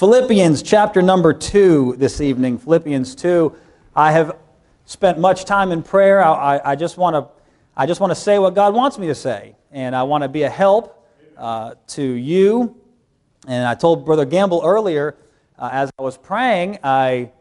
Philippians chapter number 2 this evening. Philippians 2. I have spent much time in prayer. I just want to say what God wants me to say, and I want to be a help to you. And I told Brother Gamble earlier, as I was praying, I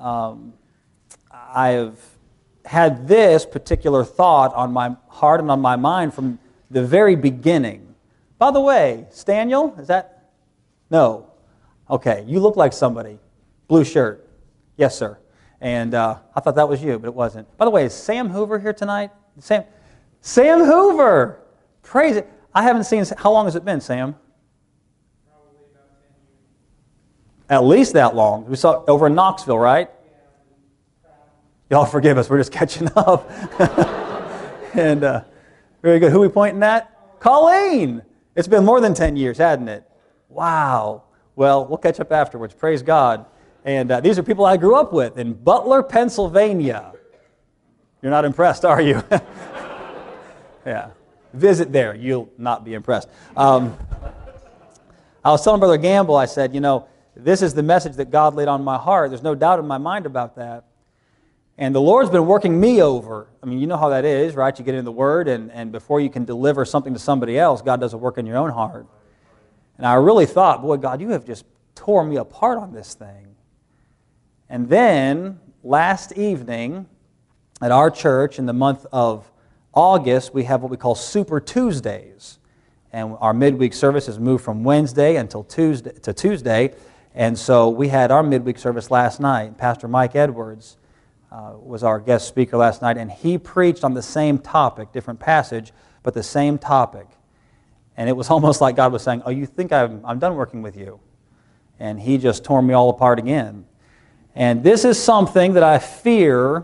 have had this particular thought on my heart and on my mind from the very beginning. By the way, Staniel, is that? No. Okay, you look like somebody. Blue shirt. Yes, sir. And I thought that was you, but it wasn't. By the way, is Sam Hoover here tonight? Sam Hoover! Praise it. I haven't seen, how long has it been, Sam? Probably about 10 years. At least that long. We saw over in Knoxville, right? Yeah. Y'all forgive us, we're just catching up. And very good. Who are we pointing at? Colleen! It's been more than 10 years, hasn't it? Wow. Well, we'll catch up afterwards. Praise God. And these are people I grew up with in Butler, Pennsylvania. You're not impressed, are you? Yeah. Visit there. You'll not be impressed. I was telling Brother Gamble, I said, this is the message that God laid on my heart. There's no doubt in my mind about that. And the Lord's been working me over. I mean, you know how that is, right? You get in the Word, and before you can deliver something to somebody else, God does a work in your own heart. And I really thought, boy, God, you have just tore me apart on this thing. And then, last evening, at our church, in the month of August, we have what we call Super Tuesdays. And our midweek service has moved from Wednesday until Tuesday. And so we had our midweek service last night. Pastor Mike Edwards was our guest speaker last night, and he preached on the same topic, different passage, but the same topic. And it was almost like God was saying, oh, you think I'm done working with you? And he just tore me all apart again. And this is something that I fear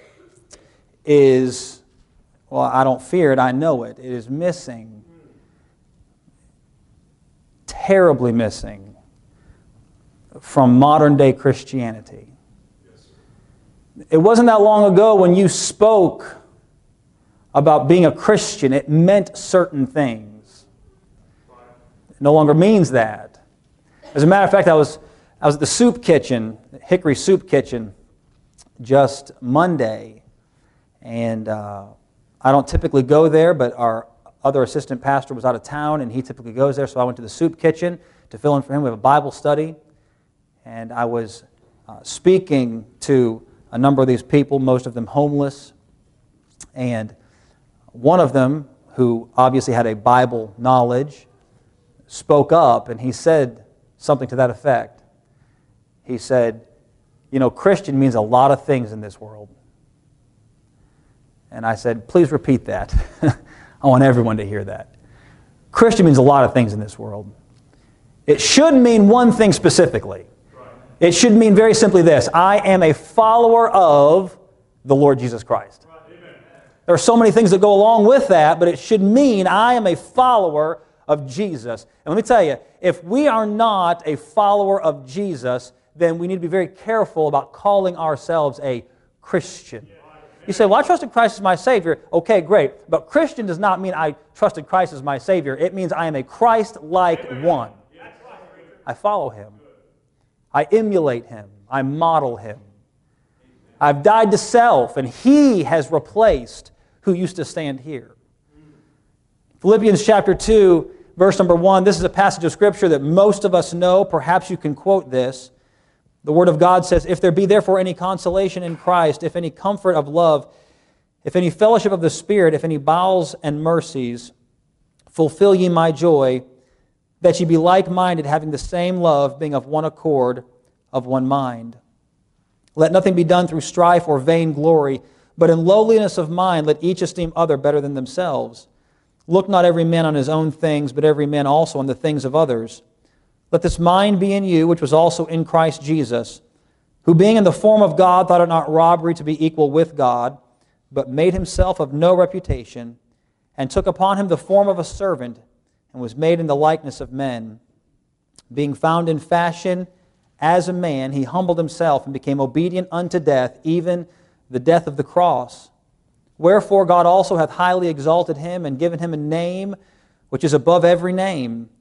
is, well, I don't fear it, I know it. It is missing, terribly missing, from modern day Christianity. It wasn't that long ago when you spoke about being a Christian, it meant certain things. No longer means that. As a matter of fact, I was at the soup kitchen, Hickory Soup Kitchen, just Monday, and I don't typically go there, but our other assistant pastor was out of town, and he typically goes there, so I went to the soup kitchen to fill in for him. We have a Bible study, and I was speaking to a number of these people, most of them homeless, and one of them, who obviously had a Bible knowledge, spoke up, and he said something to that effect. He said, Christian means a lot of things in this world. And I said, please repeat that. I want everyone to hear that. Christian means a lot of things in this world. It should mean one thing specifically. It should mean very simply this: I am a follower of the Lord Jesus Christ. There are so many things that go along with that, but it should mean I am a follower of Jesus. And let me tell you, if we are not a follower of Jesus, then we need to be very careful about calling ourselves a Christian. You say, well, I trusted Christ as my Savior. Okay, great. But Christian does not mean I trusted Christ as my Savior. It means I am a Christ-like one. I follow Him. I emulate Him. I model Him. I've died to self, and He has replaced who used to stand here. Philippians chapter 2, verse number 1, this is a passage of Scripture that most of us know. Perhaps you can quote this. The Word of God says, if there be therefore any consolation in Christ, if any comfort of love, if any fellowship of the Spirit, if any bowels and mercies, fulfill ye my joy, that ye be like-minded, having the same love, being of one accord, of one mind. Let nothing be done through strife or vain glory, but in lowliness of mind let each esteem other better than themselves. Look not every man on his own things, but every man also on the things of others. Let this mind be in you, which was also in Christ Jesus, who being in the form of God thought it not robbery to be equal with God, but made himself of no reputation, and took upon him the form of a servant, and was made in the likeness of men. Being found in fashion as a man, he humbled himself and became obedient unto death, even the death of the cross. Wherefore God also hath highly exalted him and given him a name which is above every name,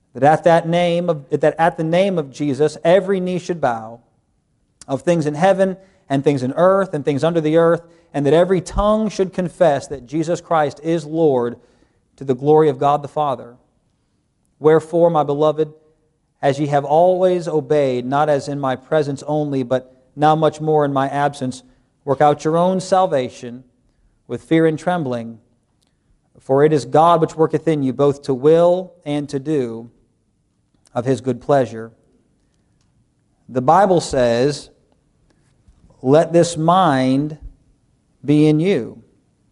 that at the name of Jesus, every knee should bow, of things in heaven and things in earth and things under the earth, and that every tongue should confess that Jesus Christ is Lord, to the glory of God the Father. Wherefore, my beloved, as ye have always obeyed, not as in my presence only, but now much more in my absence, work out your own salvation with fear and trembling, for it is God which worketh in you both to will and to do of His good pleasure. The Bible says, let this mind be in you.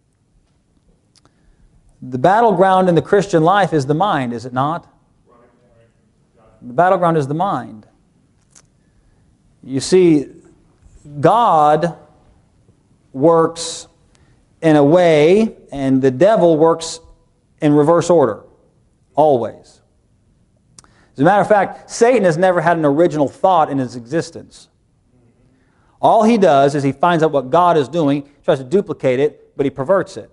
The battleground in the Christian life is the mind, is it not? The battleground is the mind. You see, God works in a way, and the devil works in reverse order, always. As a matter of fact, Satan has never had an original thought in his existence. All he does is he finds out what God is doing, tries to duplicate it, but he perverts it.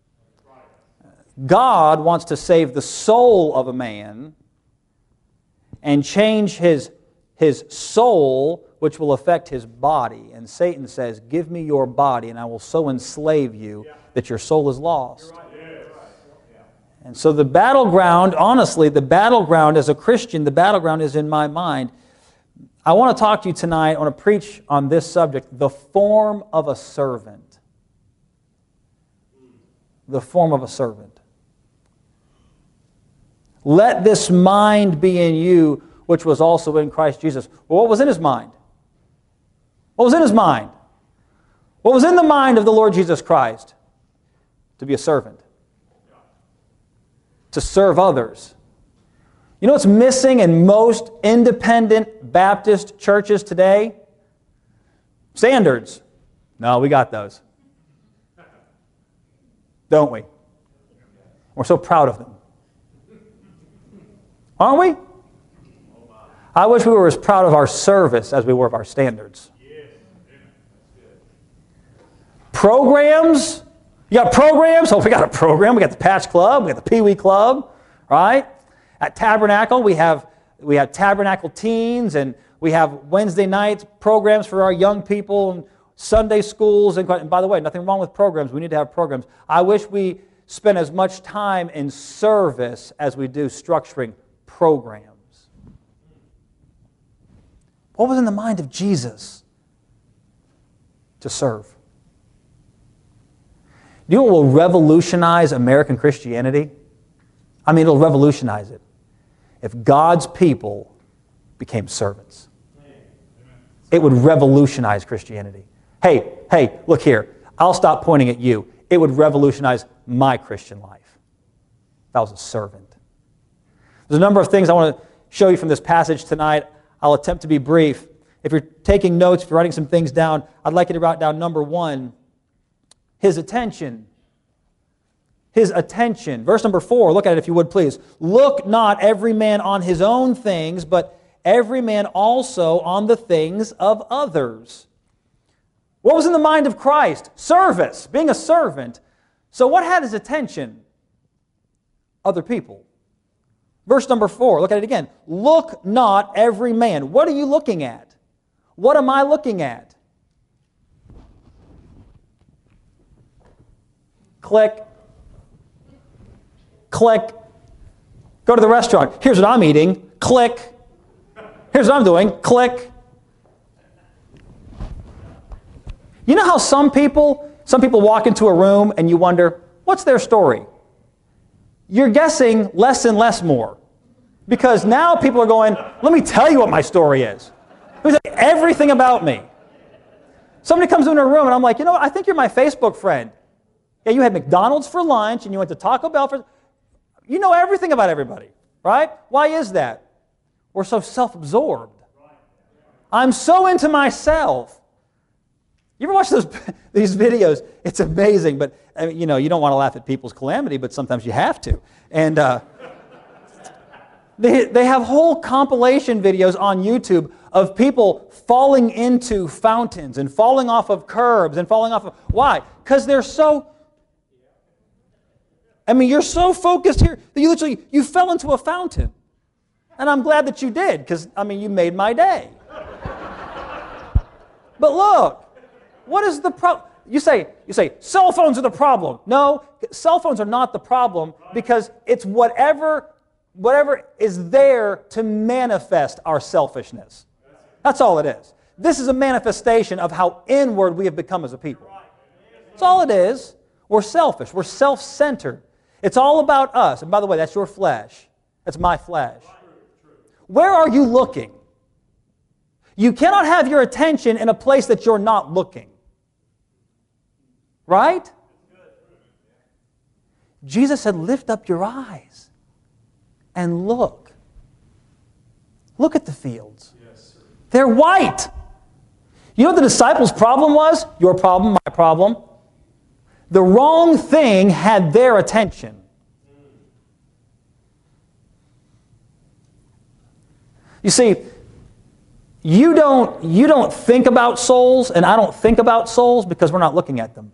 God wants to save the soul of a man and change his soul, which will affect his body. And Satan says, give me your body and I will so enslave you that your soul is lost. And so the battleground, honestly, the battleground as a Christian, the battleground is in my mind. I want to talk to you tonight, I want to preach on this subject, the form of a servant. The form of a servant. Let this mind be in you, which was also in Christ Jesus. Well, what was in his mind? What was in his mind? What was in the mind of the Lord Jesus Christ? To be a servant. To serve others. You know what's missing in most independent Baptist churches today? Standards. No, we got those. Don't we? We're so proud of them. Aren't we? I wish we were as proud of our service as we were of our standards. Programs? You got programs? Oh, we got a program. We got the Patch Club. We got the Pee Wee Club. Right? At Tabernacle, we have Tabernacle Teens, and we have Wednesday nights programs for our young people, and Sunday schools. And by the way, nothing wrong with programs. We need to have programs. I wish we spent as much time in service as we do structuring programs. What was in the mind of Jesus? To serve. Do you know what will revolutionize American Christianity? I mean, it'll revolutionize it. If God's people became servants. It would revolutionize Christianity. Hey, look here. I'll stop pointing at you. It would revolutionize my Christian life. If I was a servant. There's a number of things I want to show you from this passage tonight. I'll attempt to be brief. If you're taking notes, if you're writing some things down, I'd like you to write down number 1, his attention. His attention. Verse number 4, look at it if you would please. Look not every man on his own things, but every man also on the things of others. What was in the mind of Christ? Service, being a servant. So what had his attention? Other people. Verse number 4, look at it again. Look not every man. What are you looking at? What am I looking at? Click. Click. Go to the restaurant. Here's what I'm eating. Click. Here's what I'm doing. Click. You know how some people walk into a room and you wonder, what's their story? You're guessing less and less more. Because now people are going, let me tell you what my story is. Let me tell you everything about me. Somebody comes into a room and I'm like, you know what, I think you're my Facebook friend. Yeah, you had McDonald's for lunch and you went to Taco Bell for... You know everything about everybody, right? Why is that? We're so self-absorbed. I'm so into myself. You ever watch these videos? It's amazing, but you know, you don't want to laugh at people's calamity, but sometimes you have to. And they have whole compilation videos on YouTube of people falling into fountains and falling off of curbs and falling off of... Why? Because they're so... I mean, you're so focused here that you fell into a fountain. And I'm glad that you did, because, you made my day. But look, what is the problem? You say, cell phones are the problem. No, cell phones are not the problem, because it's whatever is there to manifest our selfishness. That's all it is. This is a manifestation of how inward we have become as a people. That's all it is. We're selfish. We're self-centered. It's all about us. And by the way, that's your flesh. That's my flesh. Where are you looking? You cannot have your attention in a place that you're not looking. Right? Jesus said, lift up your eyes and look. Look at the fields. They're white. You know what the disciples' problem was? Your problem, my problem. The wrong thing had their attention. You see, you don't think about souls, and I don't think about souls because we're not looking at them.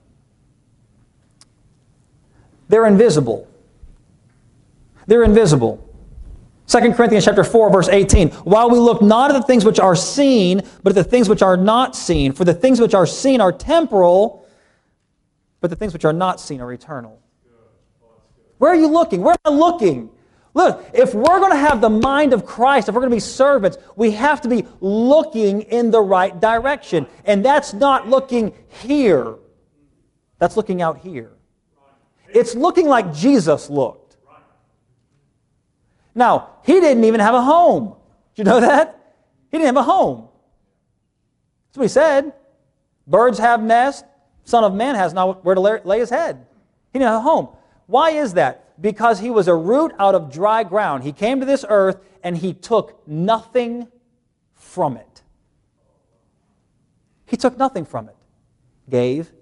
They're invisible. They're invisible. 2 Corinthians chapter 4, verse 18. While we look not at the things which are seen, but at the things which are not seen. For the things which are seen are temporal, but the things which are not seen are eternal. Where are you looking? Where am I looking? Look, if we're going to have the mind of Christ, if we're going to be servants, we have to be looking in the right direction. And that's not looking here. That's looking out here. It's looking like Jesus looked. Now, He didn't even have a home. Did you know that? He didn't have a home. That's what He said. Birds have nests. Son of Man has not where to lay His head. He didn't have a home. Why is that? Because He was a root out of dry ground. He came to this earth and He took nothing from it. He took nothing from it. Gave.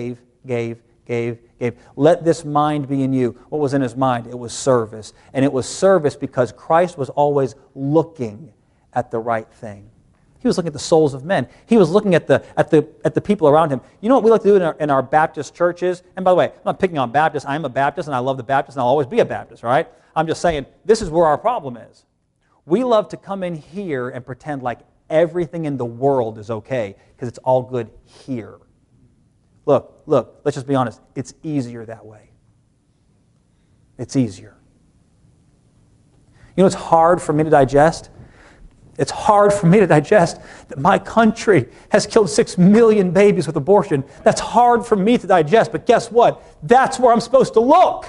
Let this mind be in you. What was in His mind? It was service. And it was service because Christ was always looking at the right thing. He was looking at the souls of men. He was looking at the people around Him. You know what we like to do in our Baptist churches? And by the way, I'm not picking on Baptists. I'm a Baptist and I love the Baptists and I'll always be a Baptist, right? I'm just saying this is where our problem is. We love to come in here and pretend like everything in the world is okay because it's all good here. Look, let's just be honest. It's easier that way. It's easier. You know what's hard for me to digest? It's hard for me to digest that my country has killed 6 million babies with abortion. That's hard for me to digest, but guess what? That's where I'm supposed to look.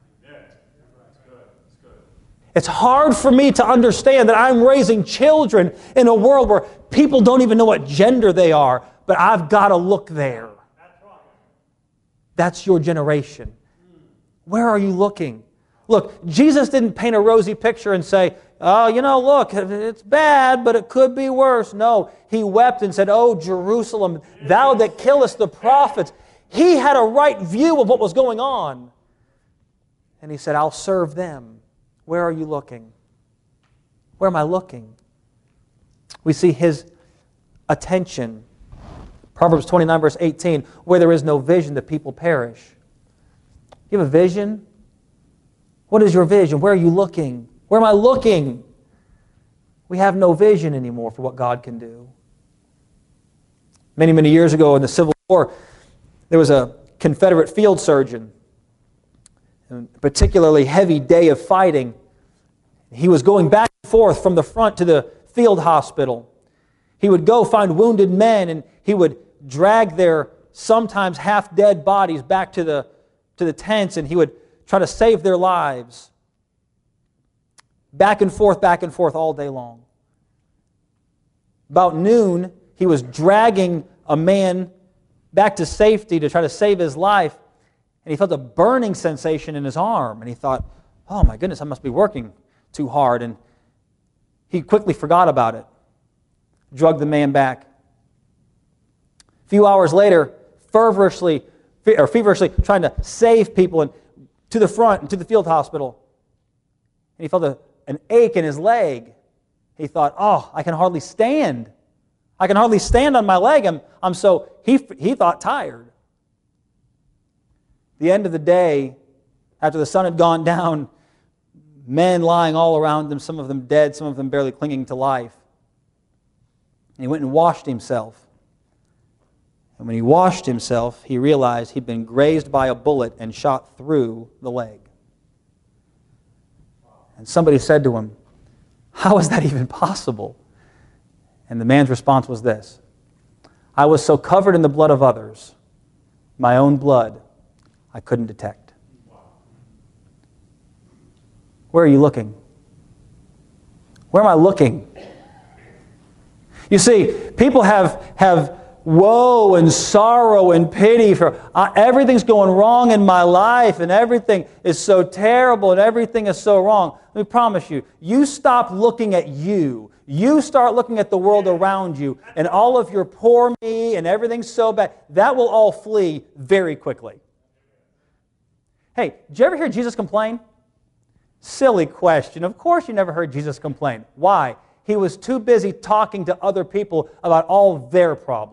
It's hard for me to understand that I'm raising children in a world where people don't even know what gender they are, but I've got to look there. That's your generation. Where are you looking? Look, Jesus didn't paint a rosy picture and say, oh, look, it's bad, but it could be worse. No, He wept and said, oh, Jerusalem, thou that killest the prophets. He had a right view of what was going on. And He said, I'll serve them. Where are you looking? Where am I looking? We see His attention. Proverbs 29, verse 18, where there is no vision, the people perish. You have a vision? What is your vision? Where are you looking? Where am I looking? We have no vision anymore for what God can do. Many, many years ago in the Civil War, there was a Confederate field surgeon, a particularly heavy day of fighting. He was going back and forth from the front to the field hospital. He would go find wounded men and he would drag their sometimes half-dead bodies back to the tents, and he would try to save their lives. Back and forth all day long. About noon, he was dragging a man back to safety to try to save his life, and he felt a burning sensation in his arm, and he thought, oh my goodness, I must be working too hard, and he quickly forgot about it. Drugged the man back. A few hours later, feverishly trying to save people and to the front and to the field hospital. And he felt an ache in his leg. He thought, oh, I can hardly stand. I can hardly stand on my leg. He thought tired. The end of the day, after the sun had gone down, men lying all around him, some of them dead, some of them barely clinging to life. And he went and washed himself. And when he washed himself, he realized he'd been grazed by a bullet and shot through the leg. And somebody said to him, "How is that even possible?" And the man's response was this: "I was so covered in the blood of others, my own blood I couldn't detect." Where are you looking? Where am I looking? You see, people have woe and sorrow and pity for everything's going wrong in my life, and everything is so terrible and everything is so wrong. Let me promise you, you stop looking at you. You start looking at the world around you and all of your poor me and everything's so bad. That will all flee very quickly. Hey, did you ever hear Jesus complain? Silly question. Of course you never heard Jesus complain. Why? He was too busy talking to other people about all their problems.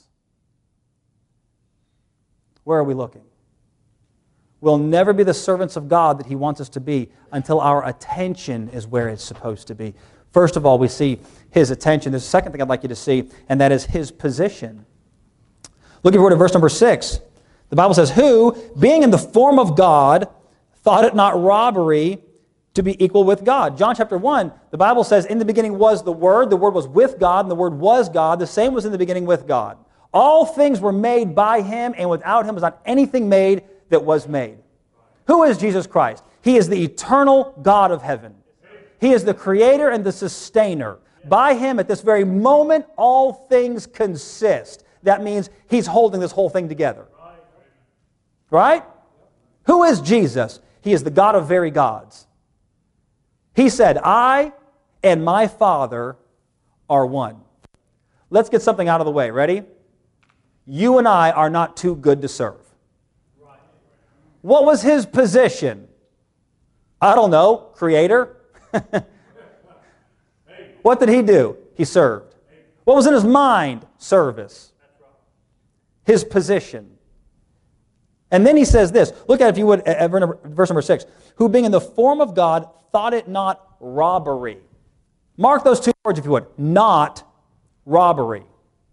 Where are we looking? We'll never be the servants of God that He wants us to be until our attention is where it's supposed to be. First of all, we see His attention. There's a second thing I'd like you to see, and that is His position. Look at verse number 6. The Bible says, "Who, being in the form of God, thought it not robbery to be equal with God." John chapter 1, the Bible says, "In the beginning was the Word was with God, and the Word was God. The same was in the beginning with God. All things were made by Him, and without Him was not anything made that was made." Who is Jesus Christ? He is the eternal God of heaven. He is the creator and the sustainer. By Him, at this very moment, all things consist. That means He's holding this whole thing together. Right? Who is Jesus? He is the God of very gods. He said, "I and my Father are one." Let's get something out of the way. Ready? You and I are not too good to serve. What was His position? I don't know. Creator? What did He do? He served. What was in His mind? Service. His position. And then He says this. Look at it, if you would, at verse number 6. "Who being in the form of God thought it not robbery." Mark those two words, if you would. Not robbery.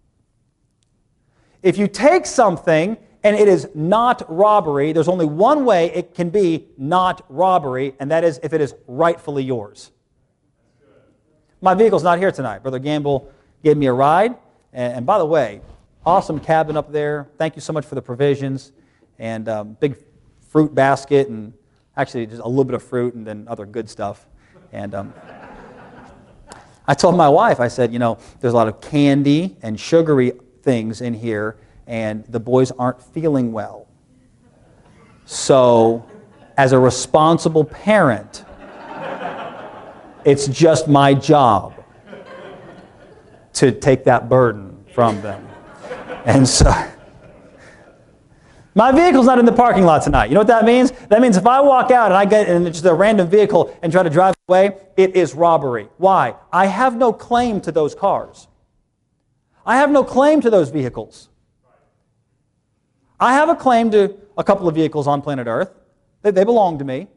If you take something and it is not robbery, there's only one way it can be not robbery, and that is if it is rightfully yours. My vehicle's not here tonight. Brother Gamble gave me a ride. And by the way, awesome cabin up there. Thank you so much for the provisions. And big fruit basket, and actually just a little bit of fruit and then other good stuff. And I told my wife, I said, there's a lot of candy and sugary things in here, and the boys aren't feeling well. So, as a responsible parent, it's just my job to take that burden from them. And so, my vehicle's not in the parking lot tonight. You know what that means? That means if I walk out and I get in just a random vehicle and try to drive away, it is robbery. Why? I have no claim to those cars. I have no claim to those vehicles. I have a claim to a couple of vehicles on planet Earth. They belong to me.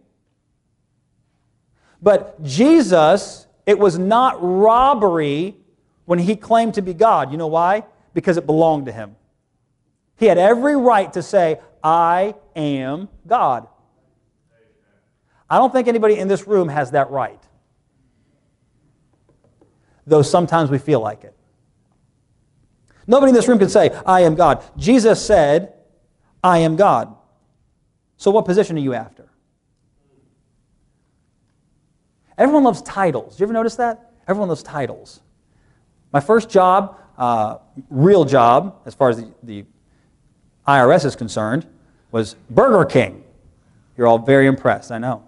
But Jesus, it was not robbery when He claimed to be God. You know why? Because it belonged to Him. He had every right to say, "I am God." I don't think anybody in this room has that right. Though sometimes we feel like it. Nobody in this room can say, "I am God." Jesus said, "I am God." So what position are you after? Everyone loves titles. Did you ever notice that? Everyone loves titles. My first job, real job, as far as the IRS is concerned, was Burger King. You're all very impressed, I know.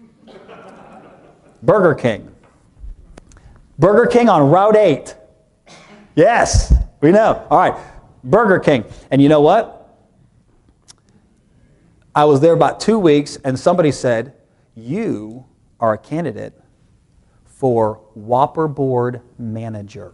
Burger King. Burger King on Route 8. Yes, we know. All right, Burger King. And you know what? I was there about 2 weeks, and somebody said, "You are a candidate for Whopper Board Manager."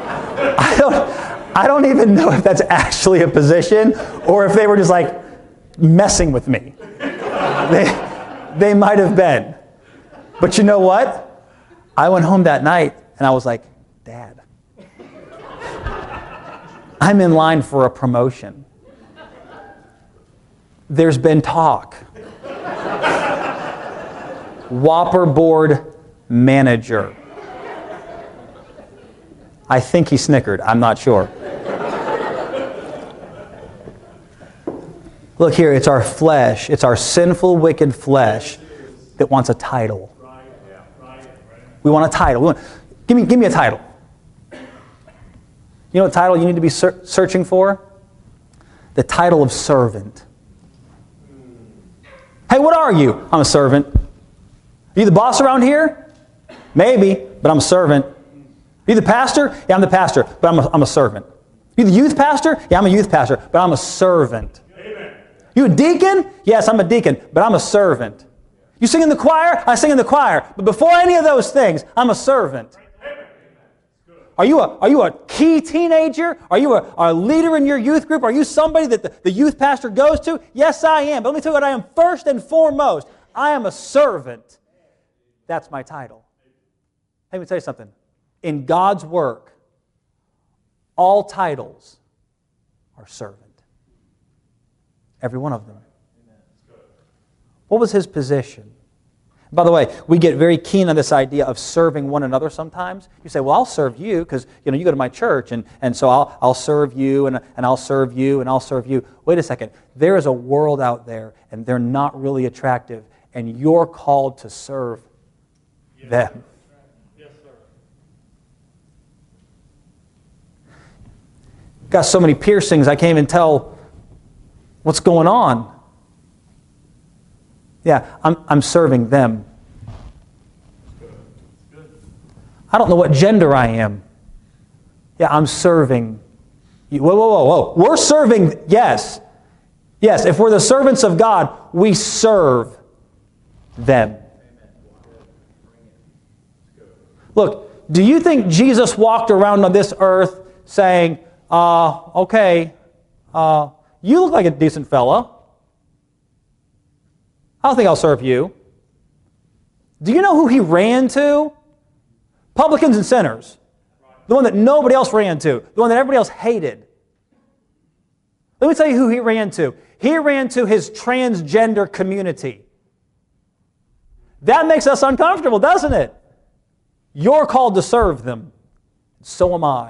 I don't even know if that's actually a position or if they were just like, messing with me. They might have been. But you know what? I went home that night and I was like, Dad, I'm in line for a promotion. There's been talk. Whopper board manager. I think he snickered. I'm not sure. Look here, it's our flesh. It's our sinful, wicked flesh that wants a title. We want a title. Give me a title. You know what title you need to be searching for? The title of servant. Hey, what are you? I'm a servant. Are you the boss around here? Maybe, but I'm a servant. Are you the pastor? Yeah, I'm the pastor, but I'm a servant. Are you the youth pastor? Yeah, I'm a youth pastor, but I'm a servant. Amen. You a deacon? Yes, I'm a deacon, but I'm a servant. You sing in the choir? I sing in the choir. But before any of those things, I'm a servant. Are you a key teenager? Are you a leader in your youth group? Are you somebody that the youth pastor goes to? Yes, I am. But let me tell you what I am first and foremost. I am a servant. That's my title. Let me tell you something. In God's work, all titles are servant. Every one of them. What was his position? By the way, we get very keen on this idea of serving one another sometimes. You say, well, I'll serve you because you go to my church, and so I'll serve you, and I'll serve you, and I'll serve you. Wait a second. There is a world out there, and they're not really attractive, and you're called to serve them. Yes, sir. Got so many piercings, I can't even tell what's going on. Yeah, I'm serving them. I don't know what gender I am. Yeah, I'm serving you. Whoa. We're serving, yes. Yes, if we're the servants of God, we serve them. Look, do you think Jesus walked around on this earth saying, okay, you look like a decent fella. I don't think I'll serve you. Do you know who he ran to? Publicans and sinners. The one that nobody else ran to. The one that everybody else hated. Let me tell you who he ran to. He ran to his transgender community. That makes us uncomfortable, doesn't it? You're called to serve them. So am I.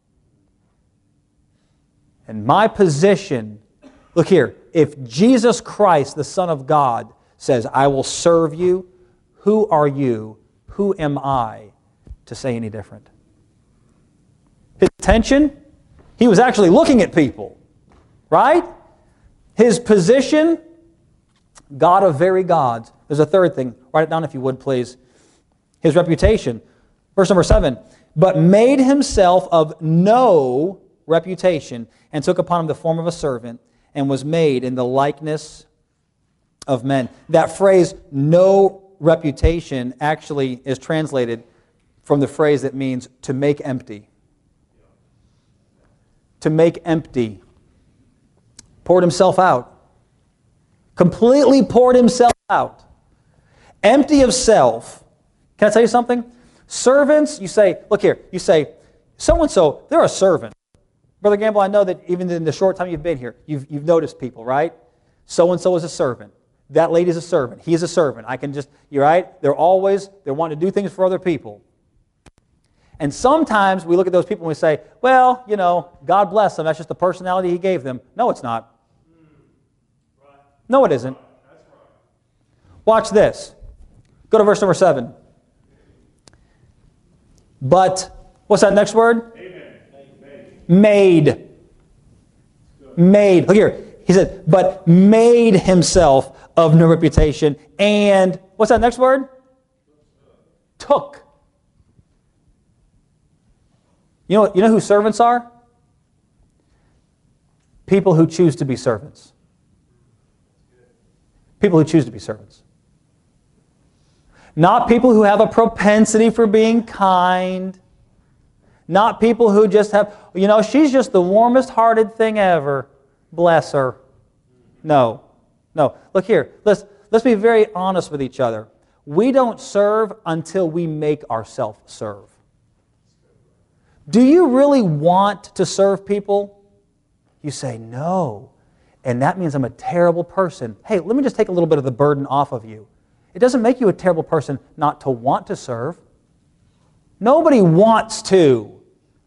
And my position, look here, if Jesus Christ, the Son of God, says, I will serve you, who are you? Who am I to say any different? His attention, he was actually looking at people, right? His position, God of very gods. There's a third thing. Write it down if you would, please. His reputation. Verse number 7. But made himself of no reputation, and took upon him the form of a servant, and was made in the likeness of men. That phrase, no reputation, actually is translated from the phrase that means to make empty. To make empty. Poured himself out. Completely poured himself out. Empty of self. Can I tell you something? Servants, you say, look here, you say, so-and-so, they're a servant. Brother Gamble, I know that even in the short time you've been here, you've noticed people, right? So-and-so is a servant. That lady's a servant. He's a servant. You're right? They're wanting to do things for other people. And sometimes we look at those people and we say, well, God bless them. That's just the personality He gave them. No, it's not. No, it isn't. Watch this. Go to verse number 7. But, what's that next word? Made. Look here. He said, but made himself of no reputation. And, what's that next word? Took. You know who servants are? People who choose to be servants. People who choose to be servants. Not people who have a propensity for being kind. Not people who just have, she's just the warmest hearted thing ever. Bless her. No. No, look here. Let's be very honest with each other. We don't serve until we make ourselves serve. Do you really want to serve people? You say, no. And that means I'm a terrible person. Hey, let me just take a little bit of the burden off of you. It doesn't make you a terrible person not to want to serve. Nobody wants to.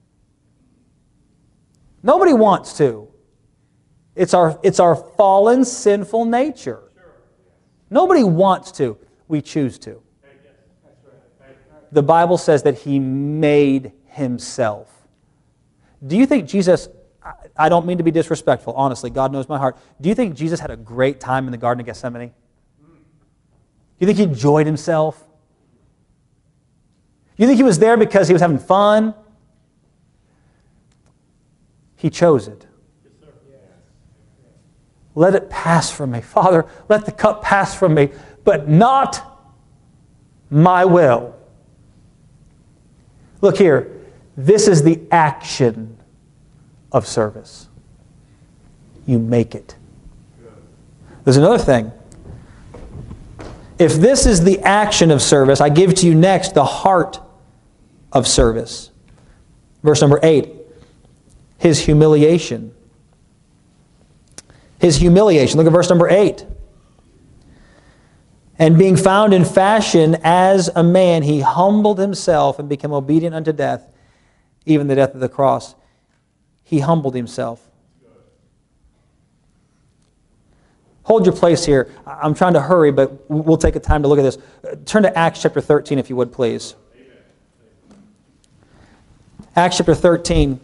Nobody wants to. It's our fallen, sinful nature. Nobody wants to. We choose to. The Bible says that He made Himself. Do you think Jesus, I don't mean to be disrespectful, honestly, God knows my heart. Do you think Jesus had a great time in the Garden of Gethsemane? Do you think He enjoyed Himself? Do you think He was there because He was having fun? He chose it. Let it pass from me. Father, let the cup pass from me, but not my will. Look here. This is the action of service. You make it. There's another thing. If this is the action of service, I give to you next the heart of service. Verse number 8. His humiliation. His humiliation. Look at verse number 8. And being found in fashion as a man, He humbled Himself and became obedient unto death, even the death of the cross. He humbled Himself. Hold your place here. I'm trying to hurry, but we'll take a time to look at this. Turn to Acts chapter 13, if you would, please. Acts chapter 13.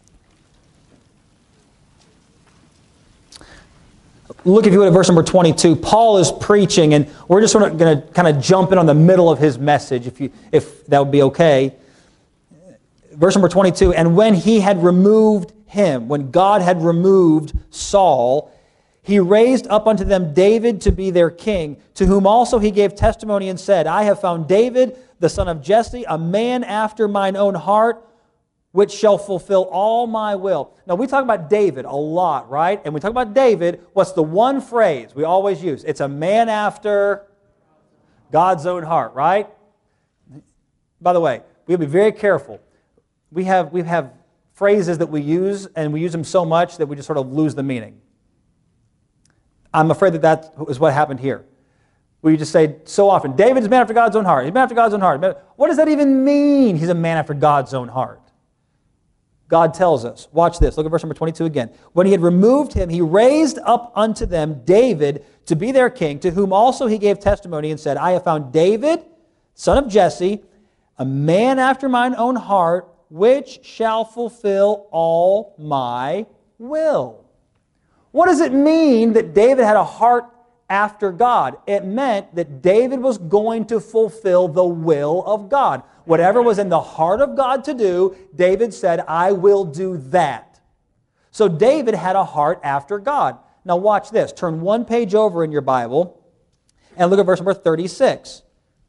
Look, if you would, at verse number 22. Paul is preaching, and we're just sort of going to kind of jump in on the middle of his message, if that would be okay. Verse number 22, and when He had removed him, when God had removed Saul, He raised up unto them David to be their king, to whom also He gave testimony and said, I have found David, the son of Jesse, a man after mine own heart, which shall fulfill all my will. Now, we talk about David a lot, right? And we talk about David, what's the one phrase we always use? It's a man after God's own heart, right? By the way, we have to be very careful. We have phrases that we use, and we use them so much that we just sort of lose the meaning. I'm afraid that is what happened here. We just say so often, David is a man after God's own heart. He's a man after God's own heart. What does that even mean, he's a man after God's own heart? God tells us. Watch this. Look at verse number 22 again. When He had removed him, He raised up unto them David to be their king, to whom also He gave testimony and said, I have found David, son of Jesse, a man after mine own heart, which shall fulfill all my will. What does it mean that David had a heart after God? It meant that David was going to fulfill the will of God. Whatever was in the heart of God to do, David said, I will do that. So David had a heart after God. Now watch this. Turn one page over in your Bible and look at verse number 36.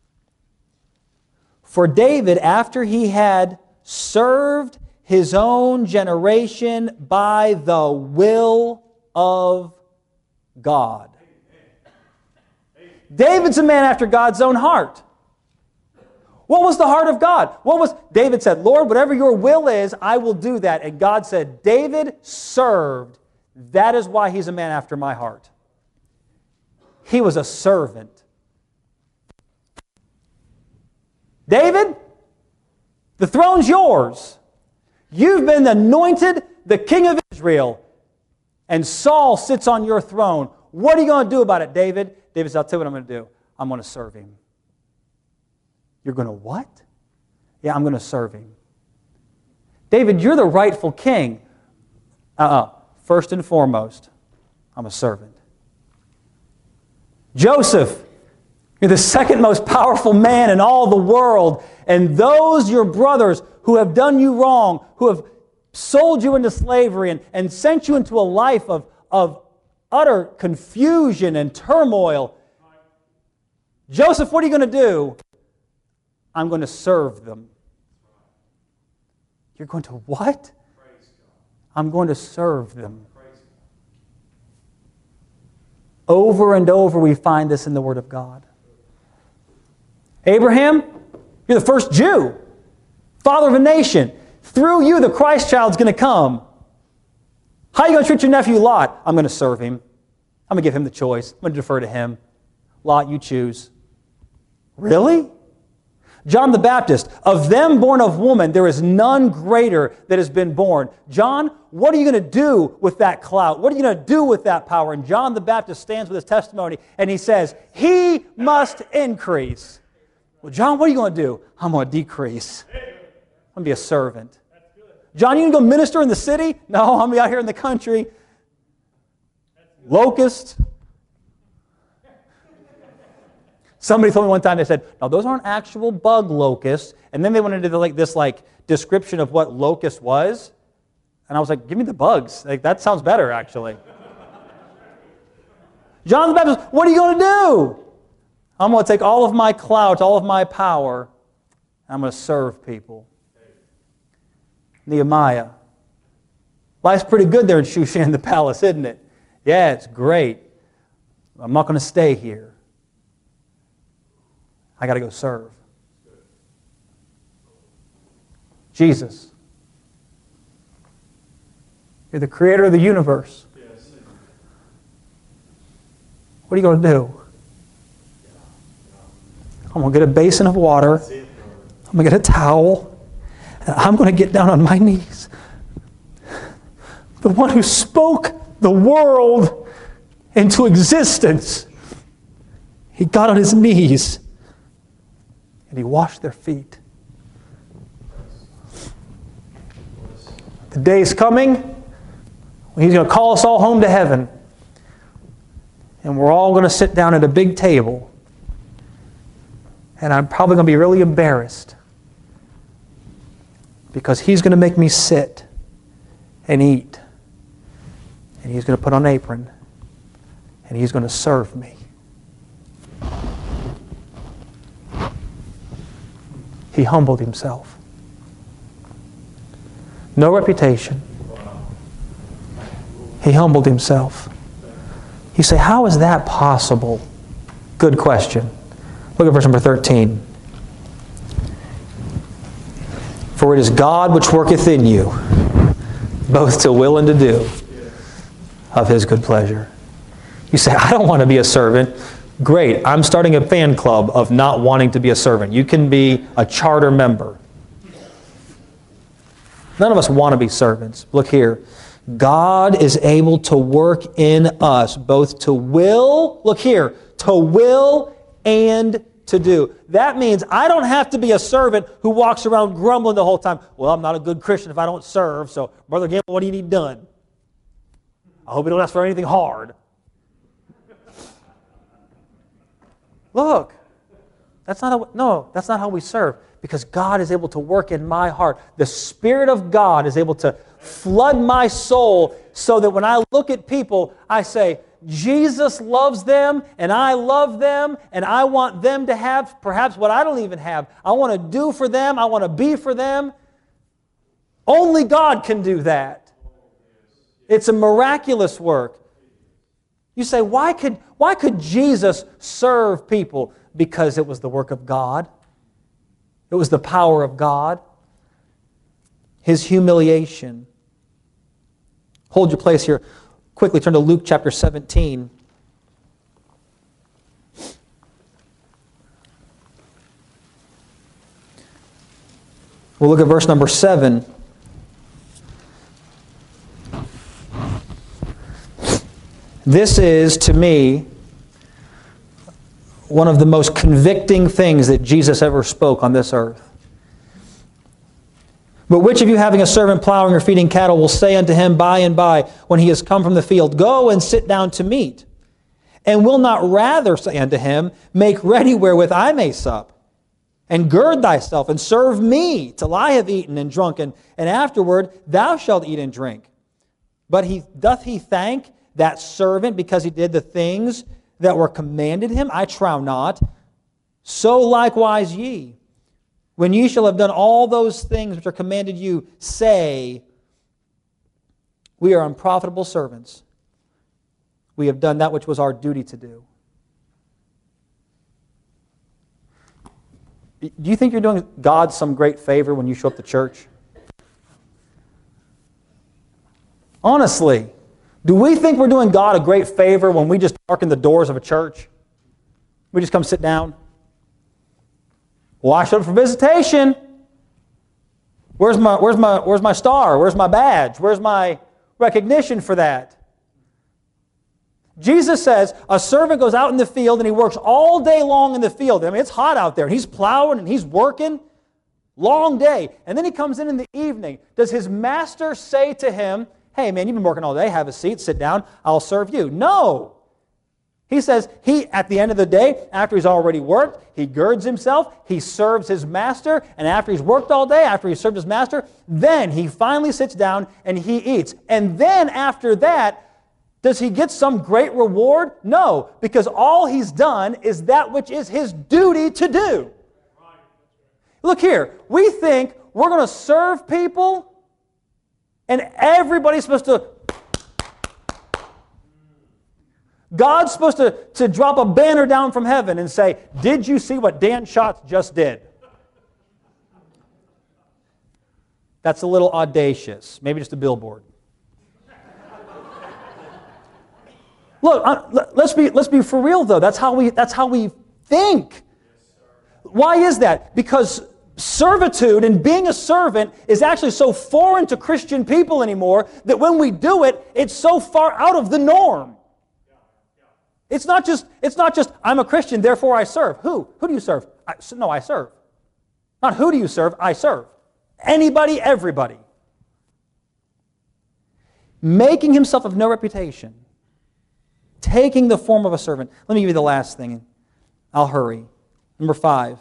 For David, after he had served his own generation by the will of God. David's a man after God's own heart. What was the heart of God? David said, Lord, whatever your will is, I will do that. And God said, David served. That is why he's a man after my heart. He was a servant. David, the throne's yours. You've been anointed the king of Israel. And Saul sits on your throne. What are you going to do about it, David? David said, I'll tell you what I'm going to do. I'm going to serve him. You're going to what? Yeah, I'm going to serve him. David, you're the rightful king. First and foremost, I'm a servant. Joseph, you're the second most powerful man in all the world. And those your brothers who have done you wrong, who have sold you into slavery and sent you into a life of utter confusion and turmoil. Joseph, what are you going to do? I'm going to serve them. You're going to what? I'm going to serve them. Over and over we find this in the Word of God. Abraham, you're the first Jew, father of a nation. Through you, the Christ child's going to come. How are you going to treat your nephew Lot? I'm going to serve him. I'm going to give him the choice. I'm going to defer to him. Lot, you choose. Really? John the Baptist, of them born of woman, there is none greater that has been born. John, what are you going to do with that clout? What are you going to do with that power? And John the Baptist stands with his testimony and he says, he must increase. Well, John, what are you going to do? I'm going to decrease. I'm going to be a servant. John, you going to go minister in the city? No, I'm going to be out here in the country. Locust. Somebody told me one time, they said, no, those aren't actual bug locusts. And then they went into this description of what locust was. And I was like, give me the bugs. That sounds better, actually. John the Baptist, what are you going to do? I'm going to take all of my clout, all of my power, and I'm going to serve people. Nehemiah. Life's pretty good there in Shushan the palace, isn't it? Yeah, it's great. I'm not going to stay here. I got to go serve. Jesus. You're the creator of the universe. What are you going to do? I'm going to get a basin of water. I'm going to get a towel. And I'm going to get down on my knees. The one who spoke the world into existence. He got on his knees and he washed their feet. The day is coming when he's going to call us all home to heaven. And we're all going to sit down at a big table. And I'm probably going to be really embarrassed. Because he's going to make me sit and eat. And he's going to put on an apron. And he's going to serve me. He humbled himself. No reputation. He humbled himself. You say, how is that possible? Good question. Look at verse number 13. For it is God which worketh in you, both to will and to do of His good pleasure. You say, I don't want to be a servant. Great. I'm starting a fan club of not wanting to be a servant. You can be a charter member. None of us want to be servants. Look here. God is able to work in us both to will, look here, to will and to do. That means I don't have to be a servant who walks around grumbling the whole time. Well, I'm not a good Christian if I don't serve, so Brother Gamble, what do you need done? I hope you don't ask for anything hard. Look, that's not how we serve. Because God is able to work in my heart. The Spirit of God is able to flood my soul so that when I look at people, I say, Jesus loves them, and I love them, and I want them to have perhaps what I don't even have. I want to do for them. I want to be for them. Only God can do that. It's a miraculous work. You say, why could Jesus serve people? Because it was the work of God. It was the power of God. His humiliation. Hold your place here. Quickly turn to Luke chapter 17. We'll look at verse number 7. This is, to me, one of the most convicting things that Jesus ever spoke on this earth. But which of you, having a servant plowing or feeding cattle, will say unto him by and by, when he has come from the field, Go and sit down to meat? And will not rather say unto him, Make ready wherewith I may sup, and gird thyself, and serve me, till I have eaten and drunken, and afterward thou shalt eat and drink. But doth he thank that servant because he did the things that were commanded him? I trow not. So likewise ye, when ye shall have done all those things which are commanded you, say, We are unprofitable servants. we have done that which was our duty to do. Do you think you're doing God some great favor when you show up to church? Honestly, do we think we're doing God a great favor when we just darken the doors of a church? We just come sit down? Well, I showed up for visitation. Where's my star? Where's my badge? Where's my recognition for that? Jesus says a servant goes out in the field and he works all day long in the field. I mean, it's hot out there. He's plowing and he's working. Long day. And then he comes in the evening. Does his master say to him, hey man, you've been working all day. Have a seat. Sit down. I'll serve you. No. He says at the end of the day, after he's already worked, he girds himself, he serves his master, and after he's worked all day, after he's served his master, then he finally sits down and he eats. And then after that, does he get some great reward? No, because all he's done is that which is his duty to do. Look here, we think we're going to serve people and everybody's supposed to... God's supposed to drop a banner down from heaven and say, did you see what Dan Schatz just did? That's a little audacious. Maybe just a billboard. Look, let's be for real though. That's how we think. Why is that? Because servitude and being a servant is actually so foreign to Christian people anymore that when we do it, it's so far out of the norm. It's not just I'm a Christian, therefore I serve. Who? Who do you serve? I serve. Not who do you serve? I serve. Anybody, everybody. Making himself of no reputation. Taking the form of a servant. Let me give you the last thing. I'll hurry. Number 5.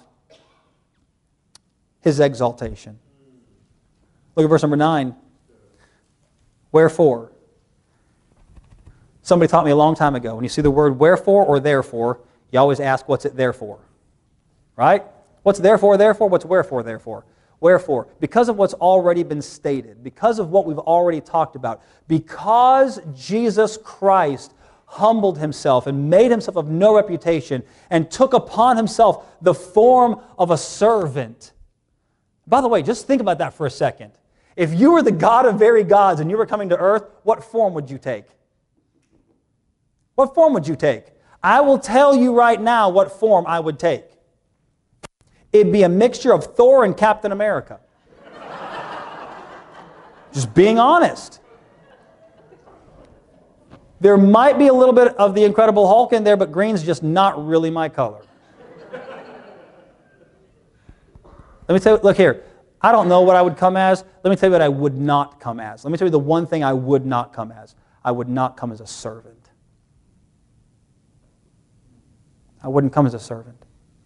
His exaltation. Look at verse number 9. Wherefore? Somebody taught me a long time ago, when you see the word wherefore or therefore, you always ask, what's it there for? Right? What's therefore, therefore? What's wherefore, therefore? Wherefore? Because of what's already been stated, because of what we've already talked about, because Jesus Christ humbled himself and made himself of no reputation and took upon himself the form of a servant. By the way, just think about that for a second. If you were the God of very gods and you were coming to earth, what form would you take? What form would you take? I will tell you right now what form I would take. It'd be a mixture of Thor and Captain America. Just being honest. There might be a little bit of the Incredible Hulk in there, but green's just not really my color. Let me tell you, look here. I don't know what I would come as. Let me tell you what I would not come as. Let me tell you the one thing I would not come as. I would not come as a servant. I wouldn't come as a servant.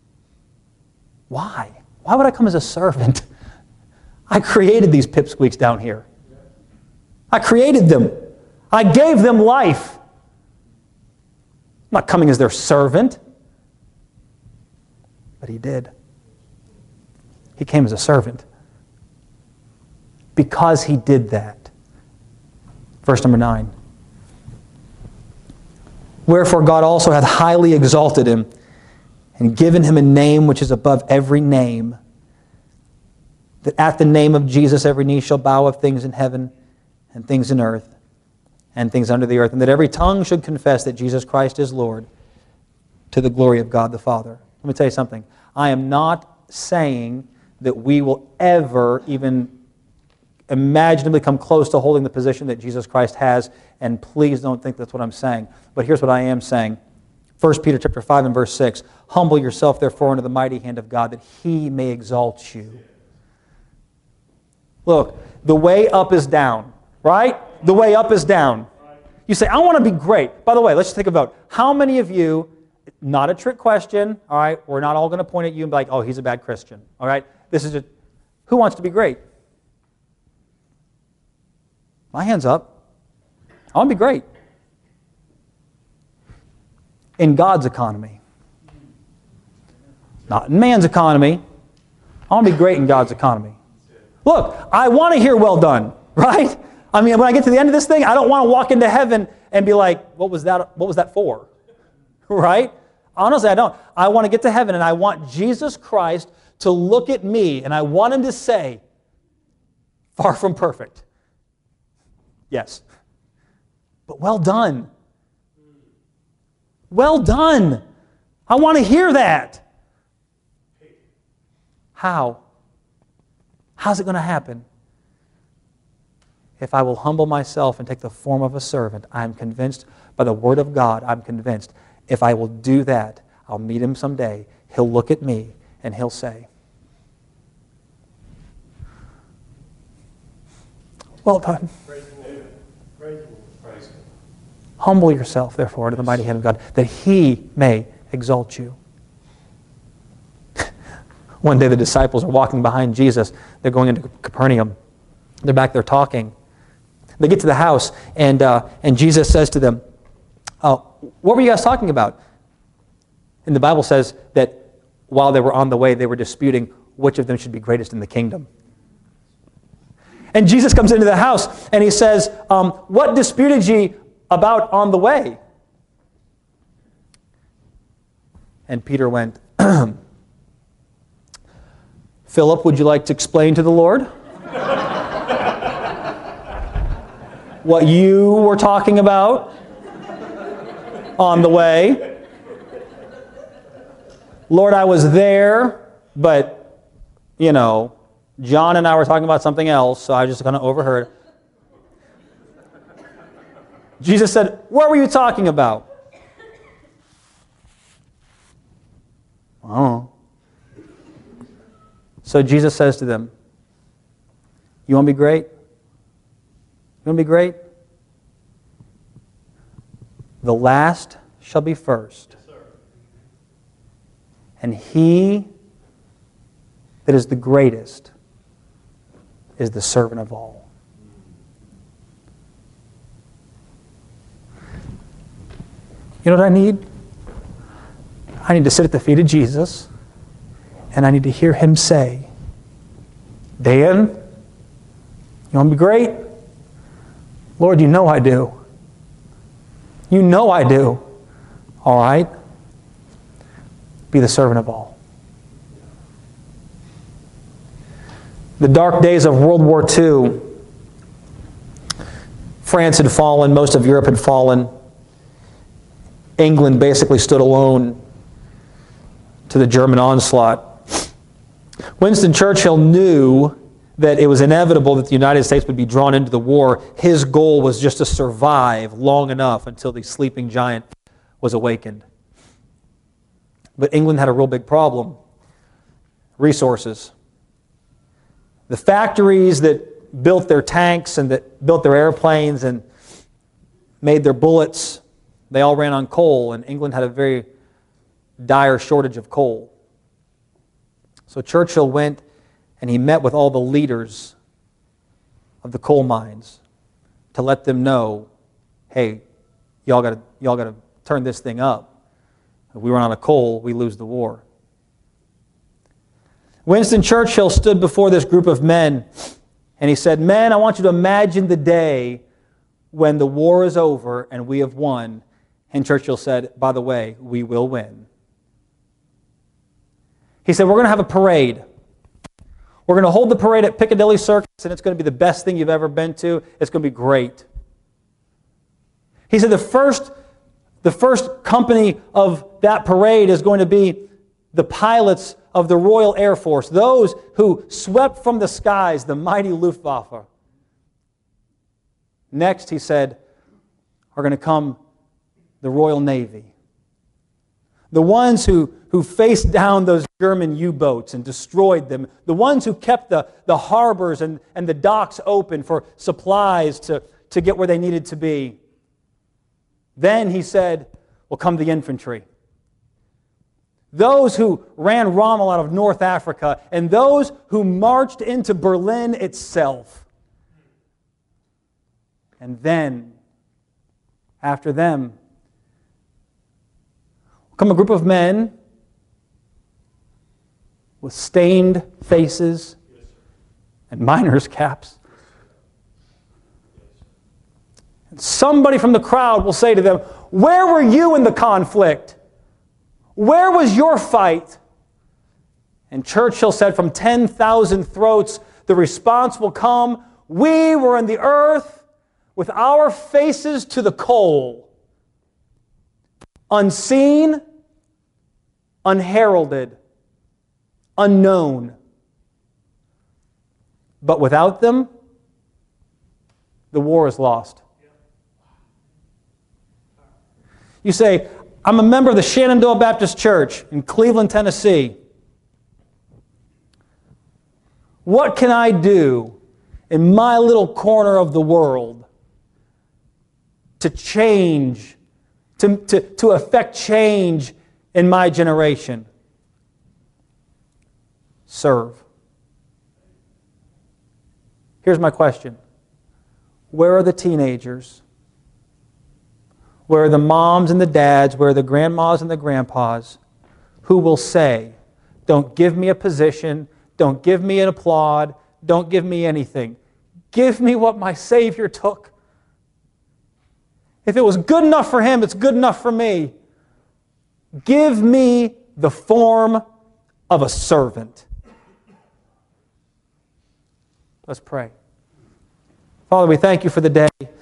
Why? Why would I come as a servant? I created these pipsqueaks down here. I created them. I gave them life. I'm not coming as their servant. But he did. He came as a servant. Because he did that. Verse number 9. Wherefore God also hath highly exalted him, and given him a name which is above every name, that at the name of Jesus every knee shall bow, of things in heaven and things in earth and things under the earth, and that every tongue should confess that Jesus Christ is Lord, to the glory of God the Father. Let me tell you something. I am not saying that we will ever even imaginably come close to holding the position that Jesus Christ has, and please don't think that's what I'm saying. But here's what I am saying. 1 Peter chapter 5 and verse 6, humble yourself therefore under the mighty hand of God, that he may exalt you. Look, the way up is down, right? The way up is down. You say, I want to be great. By the way, let's just take a vote. How many of you, not a trick question, all right? We're not all going to point at you and be like, oh, he's a bad Christian, all right? This is who wants to be great? My hand's up. I want to be great. In God's economy. Not in man's economy. I want to be great in God's economy. Look, I want to hear well done, right? I mean, when I get to the end of this thing, I don't want to walk into heaven and be like, what was that for? Right? Honestly, I don't. I want to get to heaven and I want Jesus Christ to look at me and I want him to say, far from perfect. Yes. But well done. Well done. I want to hear that. How? How's it going to happen? If I will humble myself and take the form of a servant, I'm convinced by the Word of God, I'm convinced if I will do that, I'll meet him someday. He'll look at me and he'll say, well done. Humble yourself, therefore, to the mighty hand of God, that He may exalt you. One day the disciples are walking behind Jesus. They're going into Capernaum. They're back there talking. They get to the house, and Jesus says to them, what were you guys talking about? And the Bible says that while they were on the way, they were disputing which of them should be greatest in the kingdom. And Jesus comes into the house, and He says, what disputed ye about on the way? And Peter went, Philip, would you like to explain to the Lord what you were talking about on the way? Lord, I was there, but, John and I were talking about something else, so I just kind of overheard. Jesus said, what were you talking about? I don't know. So Jesus says to them, you want to be great? You want to be great? The last shall be first. Yes, sir. And he that is the greatest is the servant of all. You know what I need? I need to sit at the feet of Jesus, and I need to hear Him say, Dan, you want to be great? Lord, you know I do. You know I do. All right? Be the servant of all. The dark days of World War II, France had fallen, most of Europe had fallen. England basically stood alone to the German onslaught. Winston Churchill knew that it was inevitable that the United States would be drawn into the war. His goal was just to survive long enough until the sleeping giant was awakened. But England had a real big problem. Resources. The factories that built their tanks and that built their airplanes and made their bullets, they all ran on coal, and England had a very dire shortage of coal. So Churchill went and he met with all the leaders of the coal mines to let them know, hey, y'all got to turn this thing up. If we run out of coal, we lose the war. Winston Churchill stood before this group of men and he said, men, I want you to imagine the day when the war is over and we have won. And Churchill said, by the way, we will win. He said, we're going to have a parade. We're going to hold the parade at Piccadilly Circus, and it's going to be the best thing you've ever been to. It's going to be great. He said the first company of that parade is going to be the pilots of the Royal Air Force, those who swept from the skies the mighty Luftwaffe. Next, he said, are going to come the Royal Navy. The ones who faced down those German U-boats and destroyed them. The ones who kept the harbors and the docks open for supplies to get where they needed to be. Then, he said, will come the infantry. Those who ran Rommel out of North Africa and those who marched into Berlin itself. And then, after them, come a group of men with stained faces and miners' caps. Somebody from the crowd will say to them, where were you in the conflict? Where was your fight? And Churchill said, from 10,000 throats, the response will come, we were in the earth with our faces to the coal, unseen, unheralded, unknown. But without them, the war is lost. You say, I'm a member of the Shenandoah Baptist Church in Cleveland, Tennessee. What can I do in my little corner of the world to change, to affect change in my generation? Serve. Here's my question. Where are the teenagers? Where are the moms and the dads? Where are the grandmas and the grandpas who will say, don't give me a position, don't give me an applaud, don't give me anything. Give me what my Savior took. If it was good enough for Him, it's good enough for me. Give me the form of a servant. Let's pray. Father, we thank you for the day.